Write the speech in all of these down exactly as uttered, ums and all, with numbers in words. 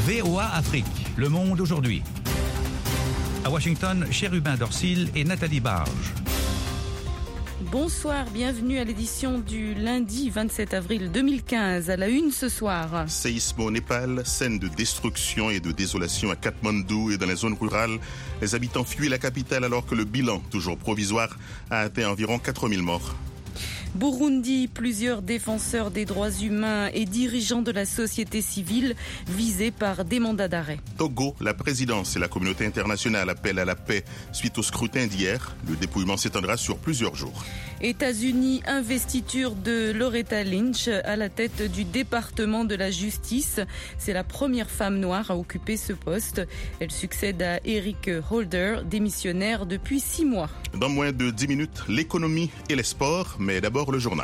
V O A Afrique, Le Monde aujourd'hui. À Washington, Chérubin Dorsil et Nathalie Barge. Bonsoir, bienvenue à l'édition du lundi vingt-sept avril deux mille quinze. À la une ce soir. Séisme au Népal, scène de destruction et de désolation à Katmandou et dans les zones rurales. Les habitants fuient la capitale alors que le bilan, toujours provisoire, a atteint environ quatre mille morts. Burundi, plusieurs défenseurs des droits humains et dirigeants de la société civile visés par des mandats d'arrêt. Togo, la présidence et la communauté internationale appellent à la paix suite au scrutin d'hier. Le dépouillement s'étendra sur plusieurs jours. États-Unis, investiture de Loretta Lynch à la tête du département de la justice. C'est la première femme noire à occuper ce poste. Elle succède à Eric Holder, démissionnaire depuis six mois. Dans moins de dix minutes, l'économie et les sports, mais d'abord le journal.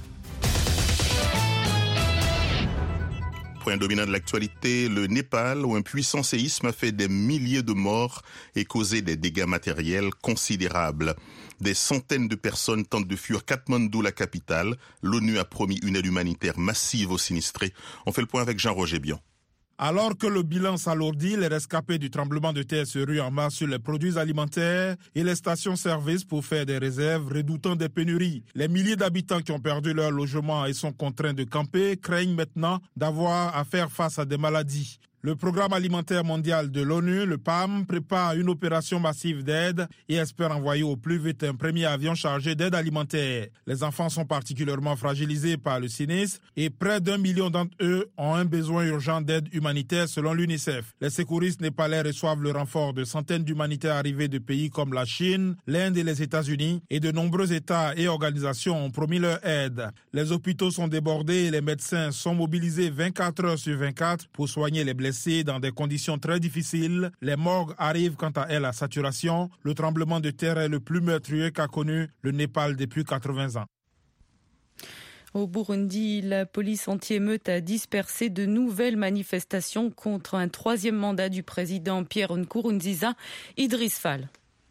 Point dominant de l'actualité, le Népal, où un puissant séisme a fait des milliers de morts et causé des dégâts matériels considérables. Des centaines de personnes tentent de fuir Katmandou, la capitale. L'ONU a promis une aide humanitaire massive aux sinistrés. On fait le point avec Jean-Roger Bion. Alors que le bilan s'alourdit, les rescapés du tremblement de terre se ruent en masse sur les produits alimentaires et les stations-service pour faire des réserves, redoutant des pénuries. Les milliers d'habitants qui ont perdu leur logement et sont contraints de camper craignent maintenant d'avoir à faire face à des maladies. Le Programme alimentaire mondial de l'ONU, le P A M, prépare une opération massive d'aide et espère envoyer au plus vite un premier avion chargé d'aide alimentaire. Les enfants sont particulièrement fragilisés par le sinistre et près d'un million d'entre eux ont un besoin urgent d'aide humanitaire selon l'UNICEF. Les secouristes népalais reçoivent le renfort de centaines d'humanitaires arrivés de pays comme la Chine, l'Inde et les États-Unis, et de nombreux États et organisations ont promis leur aide. Les hôpitaux sont débordés et les médecins sont mobilisés vingt-quatre heures sur vingt-quatre pour soigner les blessés dans des conditions très difficiles. Les morgues arrivent quant à elles à saturation. Le tremblement de terre est le plus meurtrier qu'a connu le Népal depuis quatre-vingts ans. Au Burundi, la police anti-émeute a dispersé de nouvelles manifestations contre un troisième mandat du président Pierre Nkurunziza, Idriss Fall.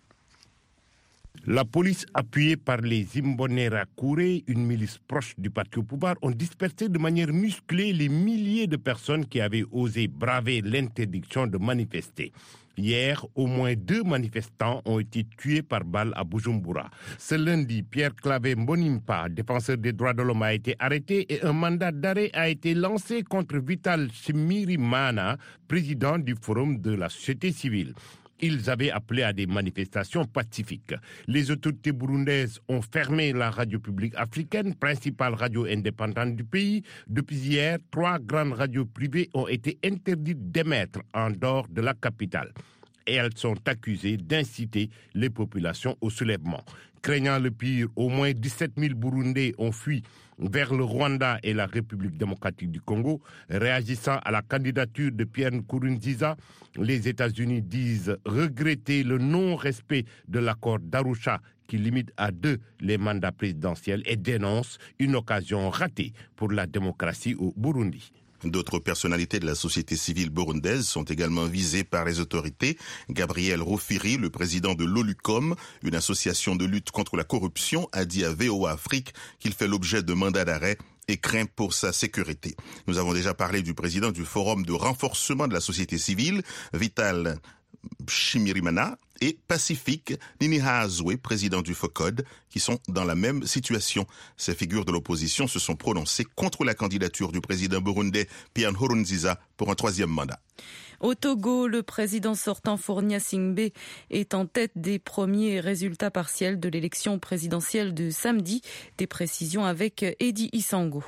La police, appuyée par les Imbonerakure, une milice proche du parti au pouvoir, ont dispersé de manière musclée les milliers de personnes qui avaient osé braver l'interdiction de manifester. Hier, au moins deux manifestants ont été tués par balle à Bujumbura. Ce lundi, Pierre Claver Mbonimpa, défenseur des droits de l'homme, a été arrêté et un mandat d'arrêt a été lancé contre Vital Shimirimana, président du Forum de la société civile. Ils avaient appelé à des manifestations pacifiques. Les autorités burundaises ont fermé la radio publique africaine, principale radio indépendante du pays. Depuis hier, trois grandes radios privées ont été interdites d'émettre en dehors de la capitale. Et elles sont accusées d'inciter les populations au soulèvement. Craignant le pire, au moins dix-sept mille Burundais ont fui vers le Rwanda et la République démocratique du Congo. Réagissant à la candidature de Pierre Nkurunziza, les États-Unis disent regretter le non-respect de l'accord d'Arusha qui limite à deux les mandats présidentiels et dénoncent une occasion ratée pour la démocratie au Burundi. D'autres personnalités de la société civile burundaise sont également visées par les autorités. Gabriel Rofiri, le président de l'Olucom, une association de lutte contre la corruption, a dit à V O A Afrique qu'il fait l'objet de mandats d'arrêt et craint pour sa sécurité. Nous avons déjà parlé du président du Forum de renforcement de la société civile, Vital Shimirimana, et Pacifique Ninihazwe, président du FOCOD, qui sont dans la même situation. Ces figures de l'opposition se sont prononcées contre la candidature du président burundais Pierre Nkurunziza pour un troisième mandat. Au Togo, le président sortant Faure Singbe est en tête des premiers résultats partiels de l'élection présidentielle de samedi. Des précisions avec Eddie Isango.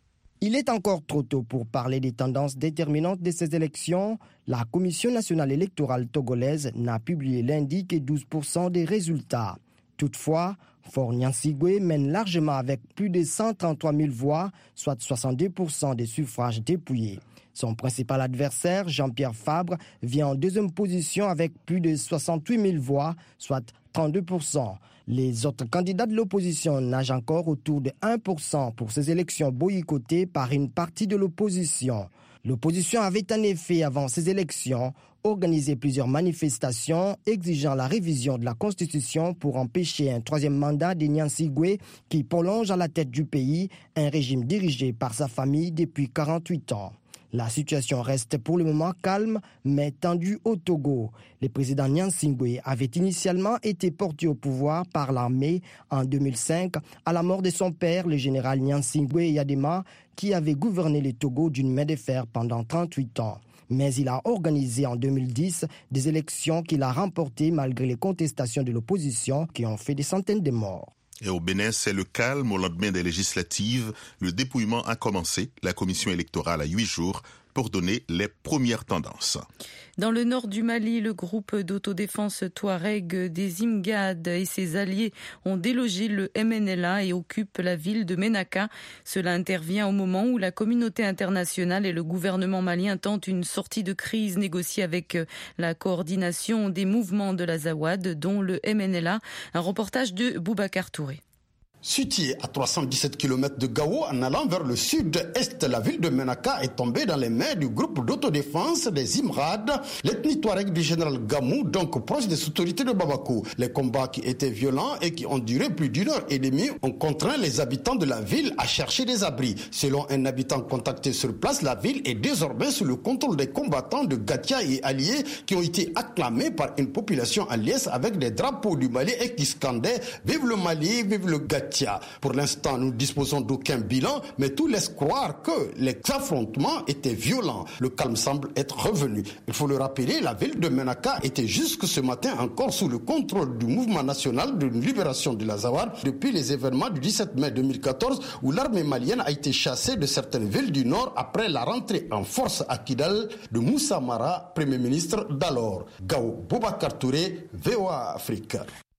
Il est encore trop tôt pour parler des tendances déterminantes de ces élections. La Commission nationale électorale togolaise n'a publié lundi que douze pour cent des résultats. Toutefois, Faure Nyansigwe mène largement avec plus de cent trente-trois mille voix, soit soixante-deux pour cent des suffrages dépouillés. Son principal adversaire, Jean-Pierre Fabre, vient en deuxième position avec plus de soixante-huit mille voix, soit trente-deux pour cent. Les autres candidats de l'opposition nagent encore autour de un pour cent pour ces élections boycottées par une partie de l'opposition. L'opposition avait en effet, avant ces élections, organisé plusieurs manifestations exigeant la révision de la Constitution pour empêcher un troisième mandat de Nyansigwe qui prolonge à la tête du pays un régime dirigé par sa famille depuis quarante-huit ans. La situation reste pour le moment calme, mais tendue au Togo. Le président Nyansingwe avait initialement été porté au pouvoir par l'armée en deux mille cinq à la mort de son père, le général Nyansingwe Yadema, qui avait gouverné le Togo d'une main de fer pendant trente-huit ans. Mais il a organisé en deux mille dix des élections qu'il a remportées malgré les contestations de l'opposition qui ont fait des centaines de morts. Et au Bénin, c'est le calme au lendemain des législatives. Le dépouillement a commencé. La commission électorale a huit jours pour donner les premières tendances. Dans le nord du Mali, le groupe d'autodéfense Touareg des Imgad et ses alliés ont délogé le M N L A et occupent la ville de Ménaka. Cela intervient au moment où la communauté internationale et le gouvernement malien tentent une sortie de crise négociée avec la coordination des mouvements de l'Azawad, dont le M N L A. Un reportage de Boubacar Touré. Située à trois cent dix-sept kilomètres de Gao, en allant vers le sud-est, la ville de Ménaka est tombée dans les mains du groupe d'autodéfense des Imrad, l'ethnie touareg du général Gamou, donc proche des autorités de Bamako. Les combats qui étaient violents et qui ont duré plus d'une heure et demie ont contraint les habitants de la ville à chercher des abris. Selon un habitant contacté sur place, la ville est désormais sous le contrôle des combattants de Gatia et alliés qui ont été acclamés par une population alliée avec des drapeaux du Mali et qui scandaient « Vive le Mali, vive le Gatia ». Pour l'instant, nous ne disposons d'aucun bilan, mais tout laisse croire que les affrontements étaient violents. Le calme semble être revenu. Il faut le rappeler, la ville de Ménaka était jusque ce matin encore sous le contrôle du mouvement national de libération de l'Azawad depuis les événements du dix-sept mai deux mille quatorze où l'armée malienne a été chassée de certaines villes du nord après la rentrée en force à Kidal de Moussa Mara, premier ministre d'alors. Gao Boubacar Touré, V O A Afrique.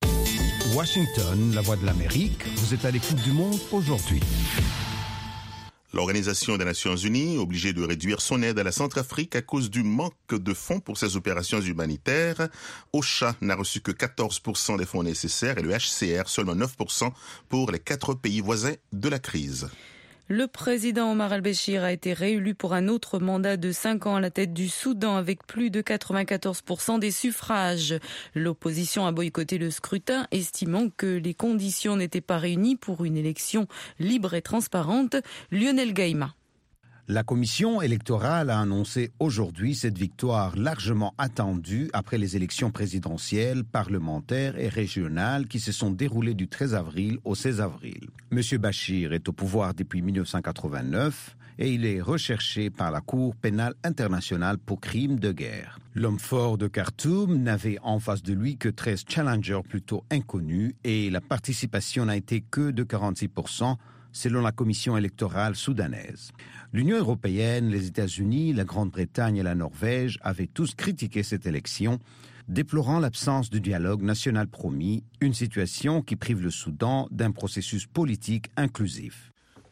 Washington, la voix de l'Amérique, vous êtes à l'écoute du monde aujourd'hui. L'Organisation des Nations Unies, obligée de réduire son aide à la Centrafrique à cause du manque de fonds pour ses opérations humanitaires. OCHA n'a reçu que quatorze pour cent des fonds nécessaires et le H C R seulement neuf pour cent pour les quatre pays voisins de la crise. Le président Omar al-Béchir a été réélu pour un autre mandat de cinq ans à la tête du Soudan avec plus de quatre-vingt-quatorze pour cent des suffrages. L'opposition a boycotté le scrutin, estimant que les conditions n'étaient pas réunies pour une élection libre et transparente. Lionel Gaïma. La commission électorale a annoncé aujourd'hui cette victoire largement attendue après les élections présidentielles, parlementaires et régionales qui se sont déroulées du treize avril au seize avril. Monsieur Bachir est au pouvoir depuis mille neuf cent quatre-vingt-neuf et il est recherché par la Cour pénale internationale pour crimes de guerre. L'homme fort de Khartoum n'avait en face de lui que treize challengers plutôt inconnus et la participation n'a été que de quarante-six pour cent selon la commission électorale soudanaise. L'Union européenne, les États-Unis, la Grande-Bretagne et la Norvège avaient tous critiqué cette élection, déplorant l'absence du dialogue national promis, une situation qui prive le Soudan d'un processus politique inclusif.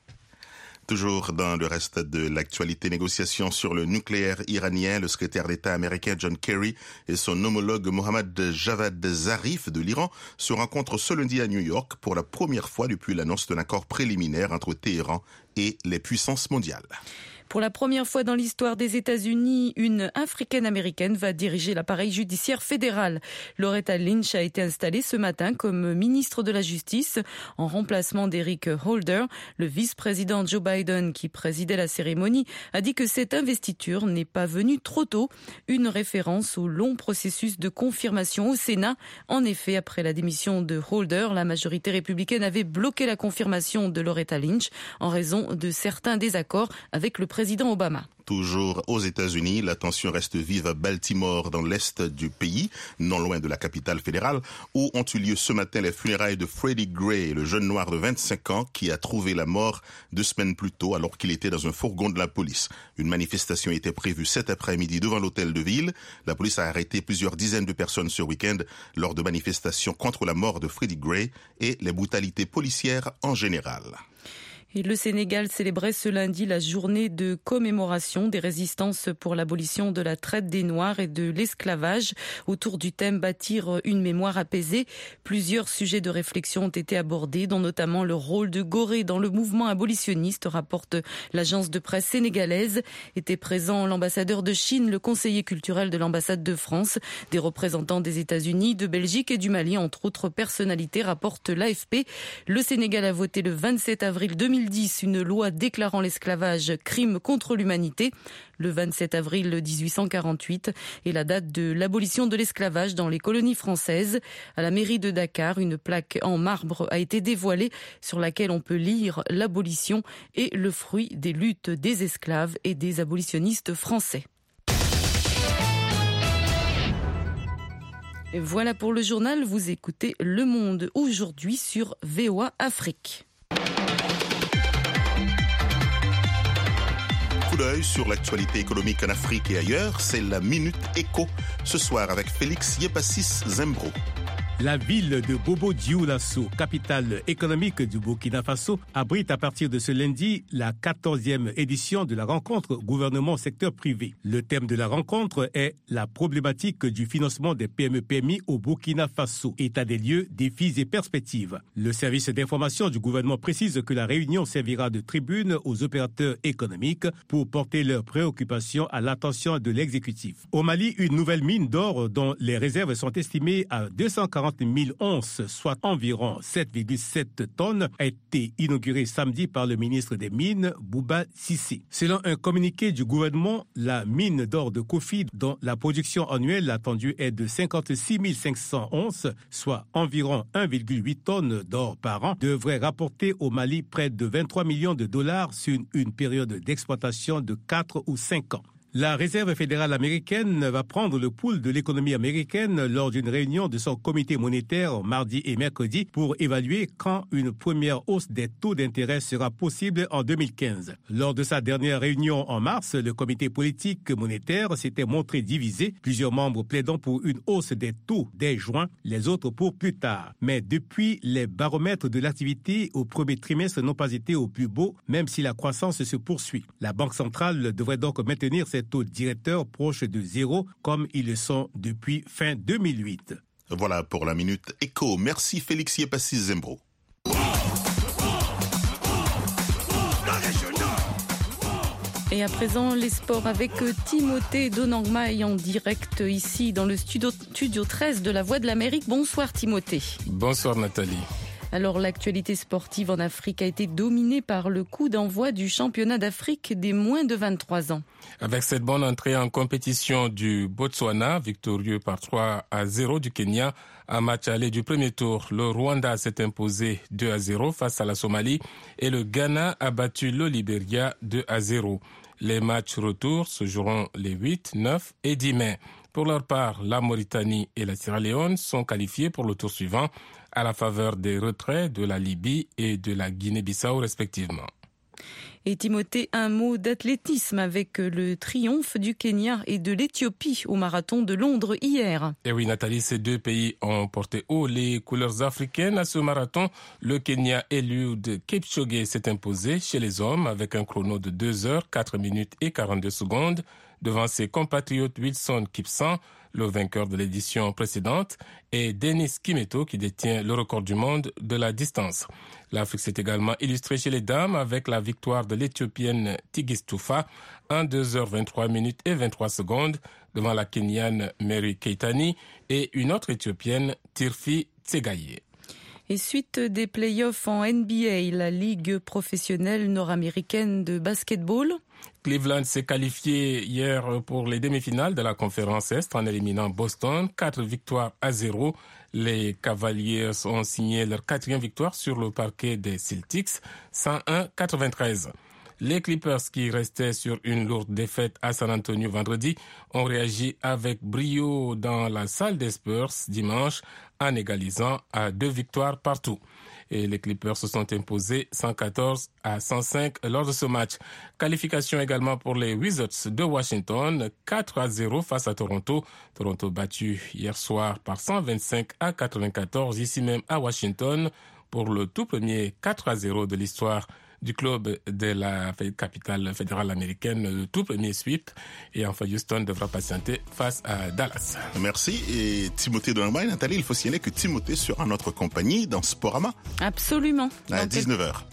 Toujours dans le reste de l'actualité, négociation sur le nucléaire iranien, le secrétaire d'État américain John Kerry et son homologue Mohammad Javad Zarif de l'Iran se rencontrent ce lundi à New York pour la première fois depuis l'annonce d'un accord préliminaire entre Téhéran et les puissances mondiales. Pour la première fois dans l'histoire des États-Unis, une Africaine-Américaine va diriger l'appareil judiciaire fédéral. Loretta Lynch a été installée ce matin comme ministre de la Justice en remplacement d'Eric Holder. Le vice-président Joe Biden, qui présidait la cérémonie, a dit que cette investiture n'est pas venue trop tôt. Une référence au long processus de confirmation au Sénat. En effet, après la démission de Holder, la majorité républicaine avait bloqué la confirmation de Loretta Lynch en raison de certains désaccords avec le président Obama. Toujours aux États-Unis, la tension reste vive à Baltimore, dans l'est du pays, non loin de la capitale fédérale, où ont eu lieu ce matin les funérailles de Freddie Gray, le jeune noir de vingt-cinq ans qui a trouvé la mort deux semaines plus tôt alors qu'il était dans un fourgon de la police. Une manifestation était prévue cet après-midi devant l'hôtel de ville. La police a arrêté plusieurs dizaines de personnes ce week-end lors de manifestations contre la mort de Freddie Gray et les brutalités policières en général. Et le Sénégal célébrait ce lundi la journée de commémoration des résistances pour l'abolition de la traite des Noirs et de l'esclavage. Autour du thème bâtir une mémoire apaisée, plusieurs sujets de réflexion ont été abordés, dont notamment le rôle de Gorée dans le mouvement abolitionniste, rapporte l'agence de presse sénégalaise. Étaient présents l'ambassadeur de Chine, le conseiller culturel de l'ambassade de France, des représentants des États-Unis, de Belgique et du Mali, entre autres personnalités, rapporte l'A F P. Le Sénégal a voté le vingt-sept avril deux mille mille dix une loi déclarant l'esclavage crime contre l'humanité. Le vingt-sept avril dix-huit cent quarante-huit est la date de l'abolition de l'esclavage dans les colonies françaises. À la mairie de Dakar, une plaque en marbre a été dévoilée sur laquelle on peut lire l'abolition et le fruit des luttes des esclaves et des abolitionnistes français. Et voilà pour le journal, vous écoutez Le Monde aujourd'hui sur V O A Afrique. Coup d'œil sur l'actualité économique en Afrique et ailleurs, c'est la Minute Éco, ce soir avec Félix Yepassis Zembro. La ville de Bobo-Dioulasso, capitale économique du Burkina Faso, abrite à partir de ce lundi la quatorzième édition de la rencontre gouvernement-secteur privé. Le thème de la rencontre est la problématique du financement des P M E P M I au Burkina Faso. État des lieux, défis et perspectives. Le service d'information du gouvernement précise que la réunion servira de tribune aux opérateurs économiques pour porter leurs préoccupations à l'attention de l'exécutif. Au Mali, une nouvelle mine d'or dont les réserves sont estimées à deux cent quarante mille onces, soit environ sept virgule sept tonnes, a été inaugurée samedi par le ministre des Mines, Bouba Cissé. Selon un communiqué du gouvernement, la mine d'or de Kofi, dont la production annuelle attendue est de cinquante-six mille cinq cents onces, soit environ un virgule huit tonnes d'or par an, devrait rapporter au Mali près de vingt-trois millions de dollars sur une période d'exploitation de quatre ou cinq ans. La Réserve fédérale américaine va prendre le pouls de l'économie américaine lors d'une réunion de son comité monétaire mardi et mercredi pour évaluer quand une première hausse des taux d'intérêt sera possible en deux mille quinze. Lors de sa dernière réunion en mars, le comité politique monétaire s'était montré divisé, plusieurs membres plaidant pour une hausse des taux dès juin, les autres pour plus tard. Mais depuis, les baromètres de l'activité au premier trimestre n'ont pas été au plus beau, même si la croissance se poursuit. La Banque centrale devrait donc maintenir ses taux directeurs proches de zéro, comme ils le sont depuis fin deux mille huit. Voilà pour la Minute Éco. Merci Félix Yepassis Zembro. Et à présent, les sports avec Timothée Donangmaï en direct ici dans le studio, studio treize de la Voix de l'Amérique. Bonsoir Timothée. Bonsoir Nathalie. Alors, l'actualité sportive en Afrique a été dominée par le coup d'envoi du championnat d'Afrique des moins de vingt-trois ans. Avec cette bonne entrée en compétition du Botswana, victorieux par trois à zéro du Kenya, un match aller du premier tour, le Rwanda s'est imposé deux à zéro face à la Somalie et le Ghana a battu le Libéria deux à zéro. Les matchs retour se joueront les huit, neuf et dix mai. Pour leur part, la Mauritanie et la Sierra Leone sont qualifiés pour le tour suivant à la faveur des retraits de la Libye et de la Guinée-Bissau respectivement. Et Timothée, un mot d'athlétisme avec le triomphe du Kenya et de l'Éthiopie au marathon de Londres hier. Et oui Nathalie, ces deux pays ont porté haut les couleurs africaines à ce marathon. Le Kenya Eliud Kipchoge s'est imposé chez les hommes avec un chrono de deux heures, quatre minutes et quarante-deux secondes devant ses compatriotes Wilson Kipsang, le vainqueur de l'édition précédente, et Denis Kimeto qui détient le record du monde de la distance. L'Afrique s'est également illustrée chez les dames avec la victoire de l'Éthiopienne Tigistufa en deux heures vingt-trois minutes et vingt-trois secondes devant la Kenyane Mary Keitani et une autre Éthiopienne Tirfi Tsegaye. Et suite des playoffs en N B A, la Ligue professionnelle nord-américaine de basketball. Cleveland s'est qualifié hier pour les demi-finales de la conférence Est en éliminant Boston, quatre victoires à zéro. Les Cavaliers ont signé leur quatrième victoire sur le parquet des Celtics, cent un à quatre-vingt-treize. Les Clippers, qui restaient sur une lourde défaite à San Antonio vendredi, ont réagi avec brio dans la salle des Spurs dimanche en égalisant à deux victoires partout. Et les Clippers se sont imposés cent quatorze à cent cinq lors de ce match. Qualification également pour les Wizards de Washington, quatre à zéro face à Toronto. Toronto battu hier soir par cent vingt-cinq à quatre-vingt-quatorze ici même à Washington pour le tout premier quatre à zéro de l'histoire du club de la capitale fédérale américaine, le tout premier sweep. Et enfin, Houston devra patienter face à Dallas. Merci. Et Timothée Donangmaï, Nathalie, il faut signaler que Timothée sera notre compagnie dans Sporama. Absolument. À dix-neuf heures.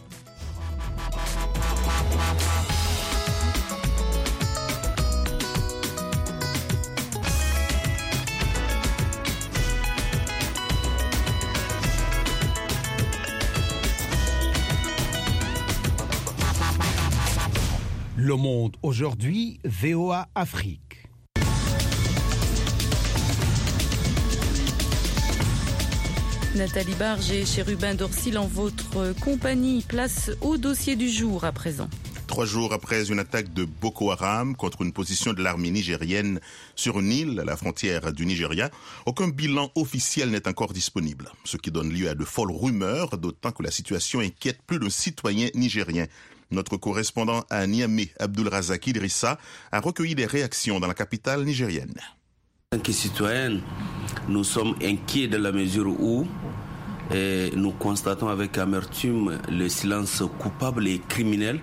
Le Monde aujourd'hui, V O A Afrique. Nathalie Barge et Chérubin Dorsil en votre compagnie. Place au dossier du jour à présent. Trois jours après une attaque de Boko Haram contre une position de l'armée nigérienne sur une île à la frontière du Nigeria, aucun bilan officiel n'est encore disponible, ce qui donne lieu à de folles rumeurs, d'autant que la situation inquiète plus d'un citoyen nigérien. Notre correspondant à Niamey, Abdulrazak Idrissa, a recueilli des réactions dans la capitale nigérienne. En tant que citoyens, nous sommes inquiets de la mesure où eh, nous constatons avec amertume le silence coupable et criminel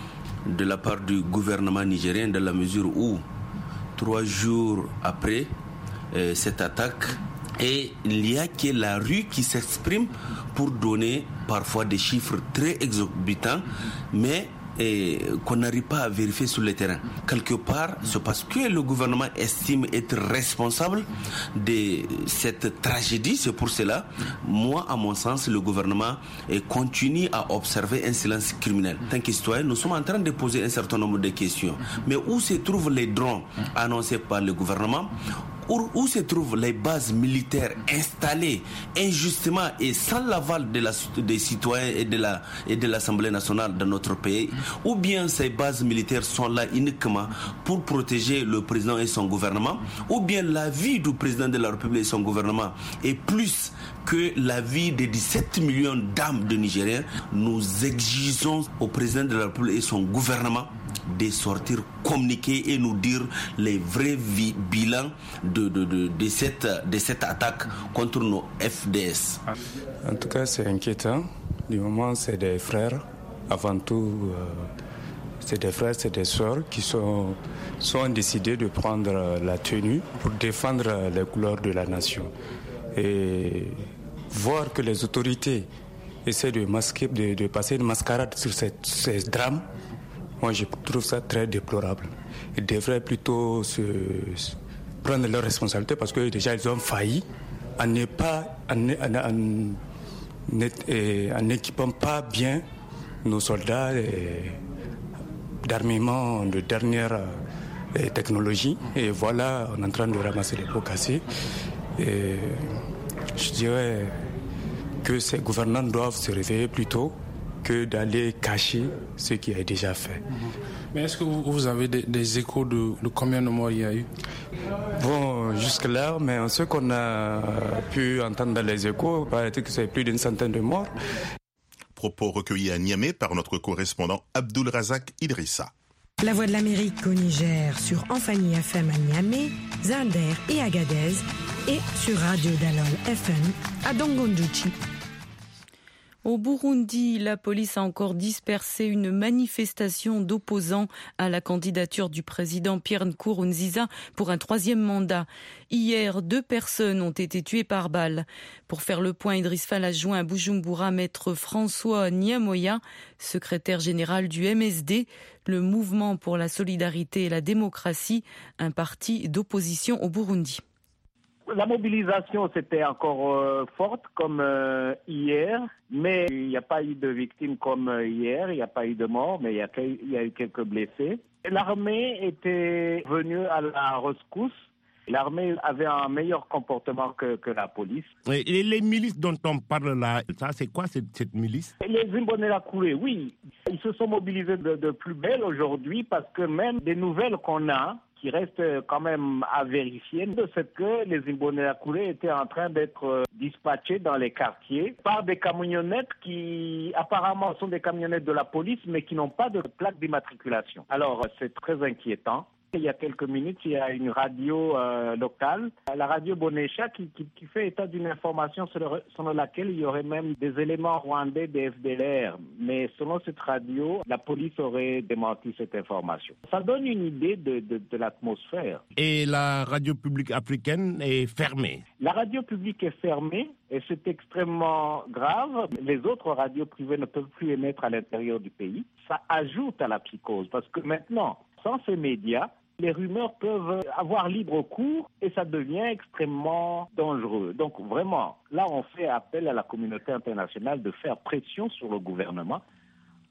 de la part du gouvernement nigérien, dans la mesure où, trois jours après euh, cette attaque, et il n'y a que la rue qui s'exprime pour donner parfois des chiffres très exorbitants, mais et qu'on n'arrive pas à vérifier sur le terrain. Quelque part, c'est parce que le gouvernement estime être responsable de cette tragédie. C'est pour cela, moi, à mon sens, le gouvernement continue à observer un silence criminel. En tant que citoyen, nous sommes en train de poser un certain nombre de questions. Mais où se trouvent les drones annoncés par le gouvernement ? Où, où se trouvent les bases militaires installées injustement et sans l'aval de la, des citoyens et de, la, et de l'Assemblée nationale de notre pays, ou bien ces bases militaires sont là uniquement pour protéger le président et son gouvernement, ou bien la vie du président de la République et son gouvernement est plus que la vie des dix-sept millions d'âmes de Nigériens. Nous exigeons au président de la République et son gouvernement de sortir, communiquer et nous dire les vrais vi- bilans de, de, de, de, cette, de cette attaque contre nos F D S. En tout cas, c'est inquiétant. Du moment, c'est des frères. Avant tout, euh, c'est des frères, c'est des sœurs qui sont, sont décidés de prendre la tenue pour défendre les couleurs de la nation. Et voir que les autorités essaient de masquer, de, de passer une mascarade sur cette, ces drames, moi, je trouve ça très déplorable. Ils devraient plutôt se, se prendre leurs responsabilités parce que déjà, ils ont failli en ne pas, en, en, en, en n'équipant pas bien nos soldats et, d'armement de dernière et, technologie. Et voilà, on est en train de ramasser les pots cassés. Et je dirais que ces gouvernants doivent se réveiller plus tôt que d'aller cacher ce qui est déjà fait. Mais est-ce que vous avez des, des échos de, de combien de morts il y a eu? Bon, jusque-là, mais ce qu'on a pu entendre dans les échos, paraît que c'est plus d'une centaine de morts. Propos recueillis à Niamey par notre correspondant Abdulrazak Idrissa. La Voix de l'Amérique au Niger sur Amphani F M à Niamey, Zinder et Agadez et sur Radio Dalol F M à Dongondouchi. Au Burundi, la police a encore dispersé une manifestation d'opposants à la candidature du président Pierre Nkurunziza pour un troisième mandat. Hier, deux personnes ont été tuées par balle. Pour faire le point, Idriss Fall a joint à Bujumbura maître François Niamoya, secrétaire général du M S D, le Mouvement pour la solidarité et la démocratie, un parti d'opposition au Burundi. La mobilisation, c'était encore euh, forte comme euh, hier, mais il n'y a pas eu de victimes comme euh, hier, il n'y a pas eu de morts, mais il y a, il y a eu quelques blessés. L'armée était venue à la rescousse. L'armée avait un meilleur comportement que, que la police. Et les milices dont on parle là, ça c'est quoi cette, cette milice? Les Imbonerakure, oui. Ils se sont mobilisés de, de plus belle aujourd'hui parce que même des nouvelles qu'on a, qui reste quand même à vérifier, c'est que les Imbonerakure étaient en train d'être dispatchés dans les quartiers par des camionnettes qui apparemment sont des camionnettes de la police mais qui n'ont pas de plaque d'immatriculation. Alors c'est très inquiétant. Il y a quelques minutes, il y a une radio euh, locale, la radio Bonesha, qui, qui, qui fait état d'une information selon, selon laquelle il y aurait même des éléments rwandais des F D L R. Mais selon cette radio, la police aurait démenti cette information. Ça donne une idée de, de, de l'atmosphère. Et la radio publique africaine est fermée? La radio publique est fermée et c'est extrêmement grave. Les autres radios privées ne peuvent plus émettre à l'intérieur du pays. Ça ajoute à la psychose parce que maintenant, sans ces médias, les rumeurs peuvent avoir libre cours et ça devient extrêmement dangereux. Donc vraiment, là on fait appel à la communauté internationale de faire pression sur le gouvernement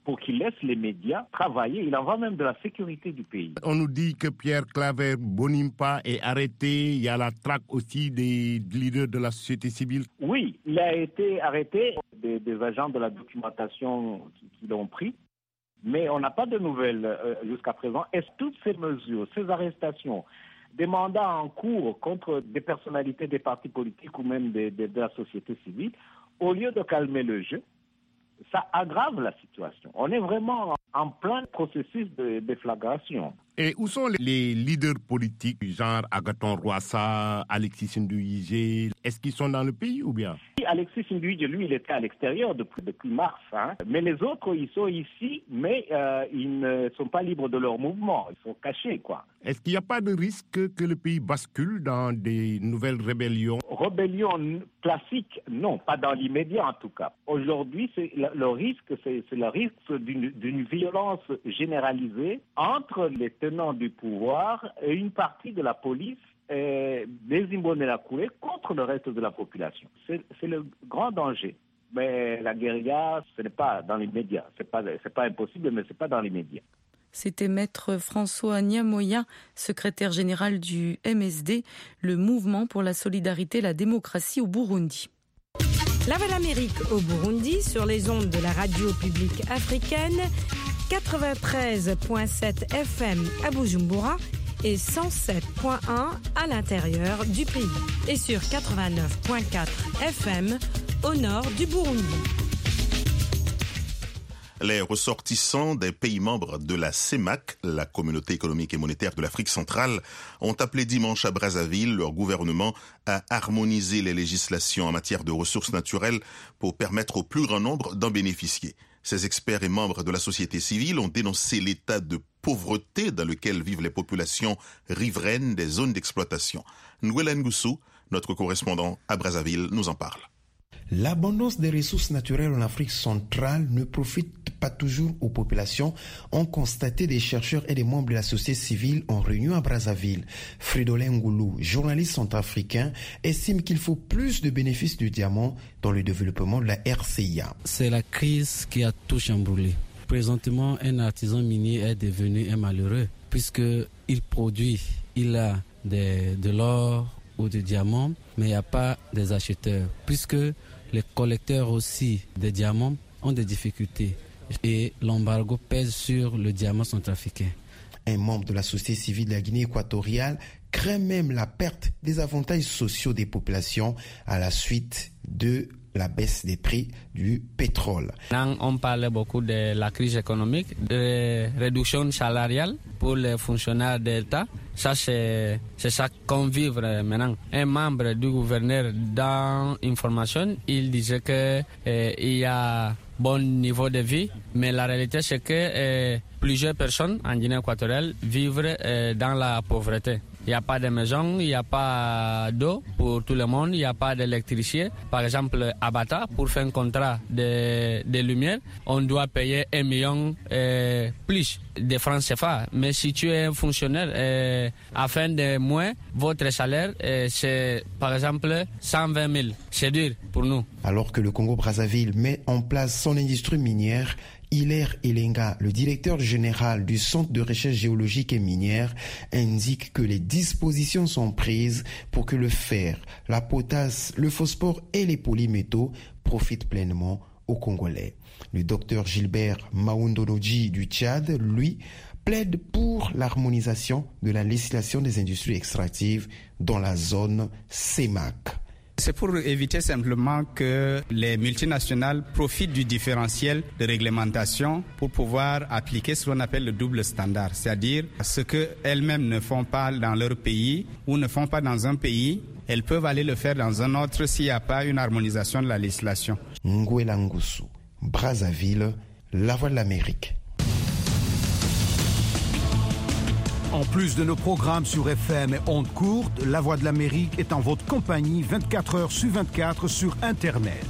pour qu'ils laissent les médias travailler. Il en va même de la sécurité du pays. On nous dit que Pierre Claver Mbonimpa est arrêté. Il y a la traque aussi des leaders de la société civile. Oui, il a été arrêté. Des, des agents de la documentation qui, qui l'ont pris. Mais on n'a pas de nouvelles euh, jusqu'à présent. Est-ce que toutes ces mesures, ces arrestations, des mandats en cours contre des personnalités des partis politiques ou même de, de, de la société civile, au lieu de calmer le jeu, ça aggrave la situation. On est vraiment en plein processus de déflagration. Et où sont les leaders politiques, genre Agathon Rwasa, Alexis Nduhije? Est-ce qu'ils sont dans le pays ou bien? Alexis Nduhije, lui, il était à l'extérieur depuis, depuis mars. Hein. Mais les autres, ils sont ici, mais euh, ils ne sont pas libres de leur mouvement. Ils sont cachés, quoi. Est-ce qu'il n'y a pas de risque que le pays bascule dans des nouvelles rébellions? Rébellion classique, non, pas dans l'immédiat en tout cas. Aujourd'hui, c'est le, le risque, c'est, c'est le risque d'une, d'une violence généralisée entre les tenants du pouvoir et une partie de la police et des Imbonerakure contre le reste de la population. C'est, c'est le grand danger. Mais la guérilla, ce n'est pas dans l'immédiat. C'est pas, c'est pas impossible, mais c'est pas dans l'immédiat. C'était Maître François Nyamoya, secrétaire général du M S D, le Mouvement pour la solidarité et la démocratie au Burundi. La Voix d'Amérique au Burundi sur les ondes de la radio publique africaine, quatre-vingt-treize virgule sept F M à Bujumbura et cent sept virgule un à l'intérieur du pays et sur quatre-vingt-neuf virgule quatre F M au nord du Burundi. Les ressortissants des pays membres de la C E M A C, la Communauté économique et monétaire de l'Afrique centrale, ont appelé dimanche à Brazzaville leur gouvernement à harmoniser les législations en matière de ressources naturelles pour permettre au plus grand nombre d'en bénéficier. Ces experts et membres de la société civile ont dénoncé l'état de pauvreté dans lequel vivent les populations riveraines des zones d'exploitation. Nguela Ngusu, notre correspondant à Brazzaville, nous en parle. L'abondance des ressources naturelles en Afrique centrale ne profite pas toujours aux populations, ont constaté des chercheurs et des membres de la société civile en réunion à Brazzaville. Fridolin Ngoulou, journaliste centrafricain, estime qu'il faut plus de bénéfices du diamant dans le développement de la R C I A. C'est la crise qui a tout chamboulé. Présentement, un artisan minier est devenu un malheureux puisqu'il produit, il a des, de l'or ou des diamants, mais il n'y a pas des acheteurs puisque les collecteurs aussi des diamants ont des difficultés et l'embargo pèse sur le diamant centrafricain. Un membre de la société civile de la Guinée équatoriale craint même la perte des avantages sociaux des populations à la suite de la baisse des prix du pétrole. On parle beaucoup de la crise économique, de réduction salariale pour les fonctionnaires d'État. Ça, c'est, c'est ça qu'on vit maintenant. Un membre du gouvernement dans une formation, il disait qu'il eh, y a bon niveau de vie, mais la réalité c'est que eh, plusieurs personnes en Guinée équatoriale vivent eh, dans la pauvreté. Il n'y a pas de maison, il n'y a pas d'eau pour tout le monde, il n'y a pas d'électricité. Par exemple, à Bata, pour faire un contrat de, de lumière, on doit payer un million euh, plus de francs C F A. Mais si tu es un fonctionnaire, euh, à fin de mois, votre salaire, euh, c'est par exemple cent vingt mille. C'est dur pour nous. Alors que le Congo-Brazzaville met en place son industrie minière, Hilaire Elenga, le directeur général du Centre de recherche géologique et minière, indique que les dispositions sont prises pour que le fer, la potasse, le phosphore et les polymétaux profitent pleinement aux Congolais. Le docteur Gilbert Maoundonoji du Tchad, lui, plaide pour l'harmonisation de la législation des industries extractives dans la zone C E M A C. C'est pour éviter simplement que les multinationales profitent du différentiel de réglementation pour pouvoir appliquer ce qu'on appelle le double standard, c'est-à-dire ce qu'elles-mêmes ne font pas dans leur pays ou ne font pas dans un pays, elles peuvent aller le faire dans un autre s'il n'y a pas une harmonisation de la législation. Nguela Ngusu, Brazzaville, La Voix de l'Amérique. En plus de nos programmes sur F M et ondes courtes, La Voix de l'Amérique est en votre compagnie vingt-quatre heures sur vingt-quatre sur Internet.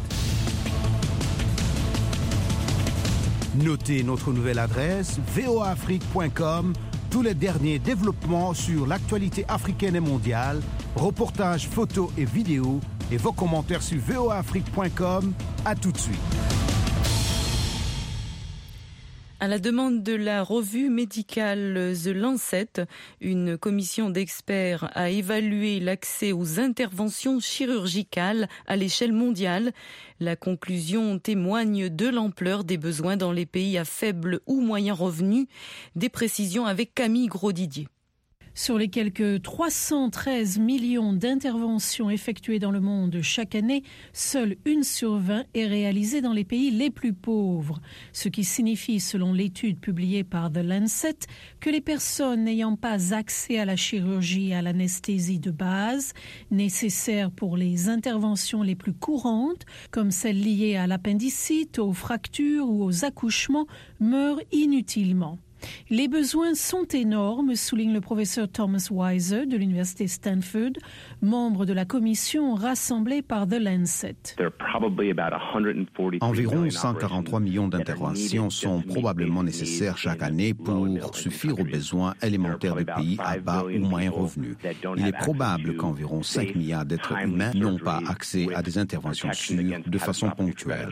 Notez notre nouvelle adresse v o a afrique point com, tous les derniers développements sur l'actualité africaine et mondiale, reportages, photos et vidéos, et vos commentaires sur v o a afrique point com. À tout de suite. À la demande de la revue médicale The Lancet, une commission d'experts a évalué l'accès aux interventions chirurgicales à l'échelle mondiale. La conclusion témoigne de l'ampleur des besoins dans les pays à faible ou moyen revenu. Des précisions avec Camille Gros-Didier. Sur les quelques trois cent treize millions d'interventions effectuées dans le monde chaque année, seule une sur vingt est réalisée dans les pays les plus pauvres. Ce qui signifie, selon l'étude publiée par The Lancet, que les personnes n'ayant pas accès à la chirurgie et à l'anesthésie de base, nécessaires pour les interventions les plus courantes, comme celles liées à l'appendicite, aux fractures ou aux accouchements, meurent inutilement. Les besoins sont énormes, souligne le professeur Thomas Weiser de l'université Stanford, membre de la commission rassemblée par The Lancet. Environ cent quarante-trois millions d'interventions sont probablement nécessaires chaque année pour suffire aux besoins élémentaires des pays à bas ou moyen revenu. Il est probable qu'environ cinq milliards d'êtres humains n'ont pas accès à des interventions sûres de façon ponctuelle.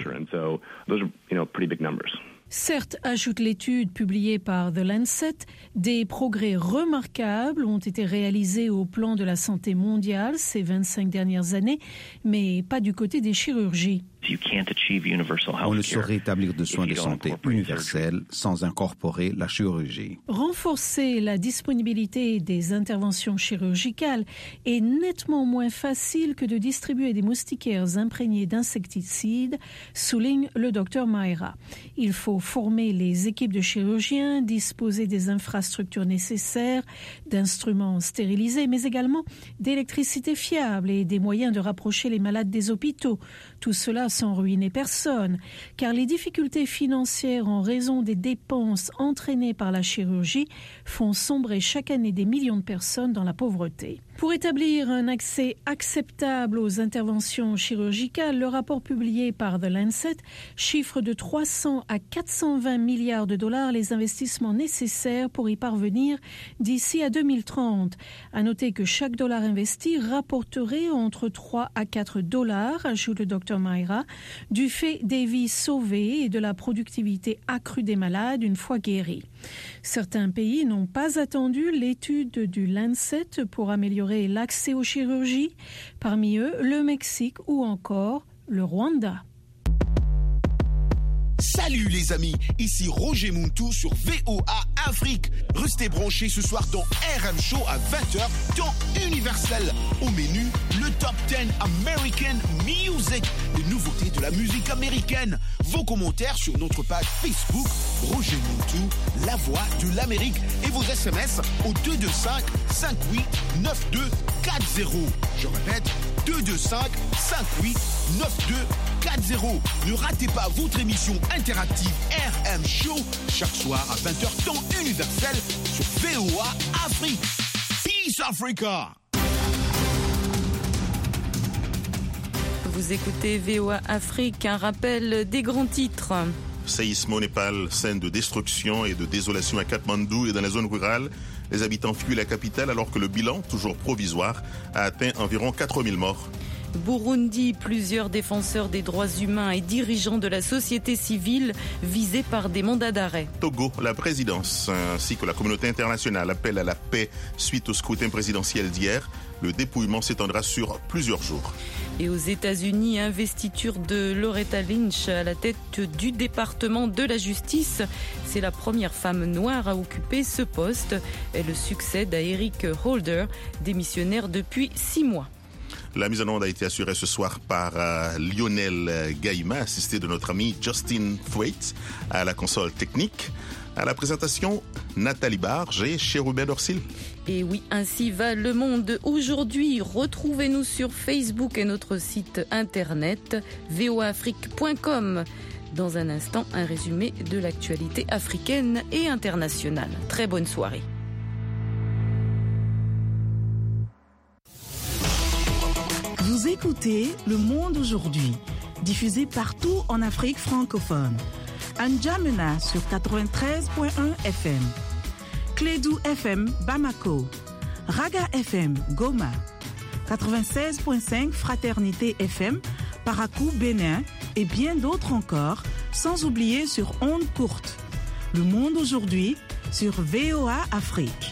Certes, ajoute l'étude publiée par The Lancet, des progrès remarquables ont été réalisés au plan de la santé mondiale ces vingt-cinq dernières années, mais pas du côté des chirurgies. On ne saurait établir de soins de santé universels sans incorporer la chirurgie. Renforcer la disponibilité des interventions chirurgicales est nettement moins facile que de distribuer des moustiquaires imprégnés d'insecticides, souligne le docteur Mayra. Il faut former les équipes de chirurgiens, disposer des infrastructures nécessaires, d'instruments stérilisés, mais également d'électricité fiable et des moyens de rapprocher les malades des hôpitaux. Tout cela sans ruiner personne, car les difficultés financières en raison des dépenses entraînées par la chirurgie font sombrer chaque année des millions de personnes dans la pauvreté. Pour établir un accès acceptable aux interventions chirurgicales, le rapport publié par The Lancet chiffre de trois cents à quatre cent vingt milliards de dollars les investissements nécessaires pour y parvenir d'ici à deux mille trente. À noter que chaque dollar investi rapporterait entre trois à quatre dollars, ajoute le docteur Mayra, du fait des vies sauvées et de la productivité accrue des malades une fois guéris. Certains pays n'ont pas attendu l'étude du Lancet pour améliorer l'accès aux chirurgies, parmi eux le Mexique ou encore le Rwanda. Salut les amis, ici Roger Muntu sur V O A Afrique. Restez branchés ce soir dans R M Show à vingt heures, temps universel. Au menu, le Top dix American Music, les nouveautés de la musique américaine. Vos commentaires sur notre page Facebook, Roger Muntu, la voix de l'Amérique. Et vos S M S au deux deux cinq, cinq huit neuf deux quatre zéro. Je répète, deux deux cinq, cinq huit neuf deux quatre zéro. Ne ratez pas votre émission interactive R M Show chaque soir à vingt heures temps universel sur V O A Afrique. Peace Africa. Vous écoutez V O A Afrique, un rappel des grands titres. Séisme au Népal, scène de destruction et de désolation à Katmandou et dans les zones rurales. Les habitants fuient la capitale alors que le bilan, toujours provisoire, a atteint environ quatre mille morts. Burundi, plusieurs défenseurs des droits humains et dirigeants de la société civile visés par des mandats d'arrêt. Togo, la présidence ainsi que la communauté internationale appellent à la paix suite au scrutin présidentiel d'hier. Le dépouillement s'étendra sur plusieurs jours. Et aux États-Unis, investiture de Loretta Lynch à la tête du département de la justice. C'est la première femme noire à occuper ce poste. Elle succède à Eric Holder, démissionnaire depuis six mois. La mise en onde a été assurée ce soir par euh, Lionel Gaïma, assisté de notre ami Justin Thwaite à la console technique. À la présentation, Nathalie Barge et Chérubin Dorsil. Et oui, ainsi va le monde aujourd'hui. Retrouvez-nous sur Facebook et notre site internet v o a afrique point com. Dans un instant, un résumé de l'actualité africaine et internationale. Très bonne soirée. Vous écoutez Le Monde aujourd'hui, diffusé partout en Afrique francophone. N'Djamena sur quatre-vingt-treize point un F M, Clédou F M Bamako, Raga F M Goma, quatre-vingt-seize point cinq Fraternité F M Parakou Bénin et bien d'autres encore, sans oublier sur ondes courtes. Le monde aujourd'hui sur V O A Afrique.